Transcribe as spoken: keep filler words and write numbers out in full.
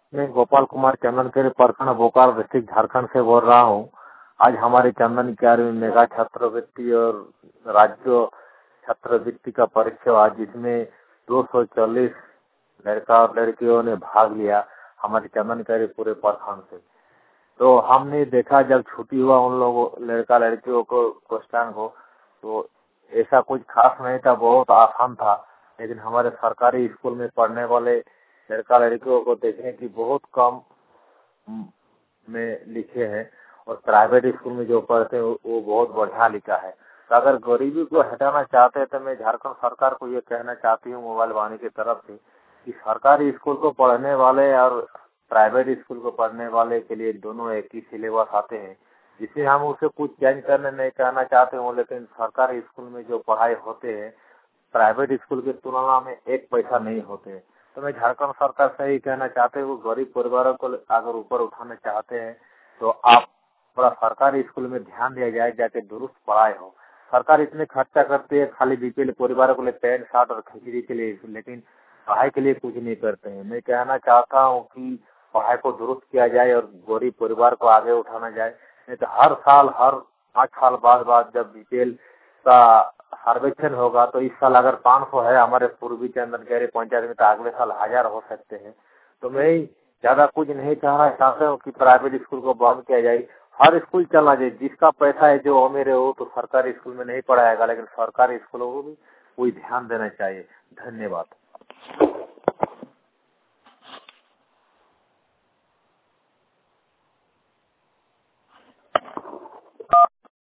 मैं गोपाल कुमार चंदनकेरी प्रखंड बोकारो डिस्ट्रिक्ट झारखंड से बोल रहा हूँ। आज हमारी चंदन क्यारी में मेगा छात्रवृत्ति और राज्य छात्रवृत्ति का परीक्षा हुआ, जिसमें दो सौ चालीस लड़का और लड़कियों ने भाग लिया हमारी चंदन क्यारी पूरे प्रखंड से। तो हमने देखा जब छुट्टी हुआ उन लोगों लड़का लड़कियों को क्वेश्चन को, तो ऐसा कुछ खास नहीं था, बहुत आसान था। लेकिन हमारे सरकारी स्कूल में पढ़ने वाले लड़का लड़कियों को देखने की बहुत कम में लिखे हैं और प्राइवेट स्कूल में जो पढ़ते हैं वो बहुत बढ़िया लिखा है। तो अगर गरीबी को हटाना चाहते हैं तो मैं झारखंड सरकार को ये कहना चाहती हूँ मोबाइल वाणी की तरफ से कि सरकारी स्कूल को पढ़ने वाले और प्राइवेट स्कूल को पढ़ने वाले के लिए दोनों एक ही सिलेबस आते हैं, जिसे हम उसे कुछ चेंज करने नहीं कहना चाहते हूँ। लेकिन सरकारी स्कूल में जो पढ़ाई होते हैं प्राइवेट स्कूल की तुलना में एक पैसा नहीं होते। तो मैं झारखंड सरकार से ही कहना चाहते हूँ गरीब परिवारों को अगर ऊपर उठाना चाहते हैं तो आप थोड़ा सरकारी स्कूल में ध्यान दिया जाए, जाके दुरुस्त पढ़ाई हो। सरकार इतने खर्चा करती है खाली बीपीएल परिवारों के लिए पैंट शर्ट और खिचड़ी के लिए, लेकिन पढ़ाई के लिए कुछ नहीं करते हैं। मैं कहना चाहता हूँ कि पढ़ाई को दुरुस्त किया जाए और गरीब परिवार को आगे उठाना जाए। नहीं तो हर साल हर पाँच साल बाद बाद जब बीपीएल का सर्वेक्षण होगा तो इस साल अगर पाँच सौ है हमारे पूर्वी चंदन क्यारी पंचायत में तो अगले साल हजार हो सकते हैं। तो मैं ज्यादा कुछ नहीं कहना चाहता हूँ कि प्राइवेट स्कूल को बंद किया जाए, हर स्कूल चलना चाहिए। जिसका पैसा है जो अमीर है वो तो सरकारी स्कूल में नहीं पढ़ाएगा, लेकिन सरकारी स्कूलों को भी कोई ध्यान देना चाहिए। धन्यवाद।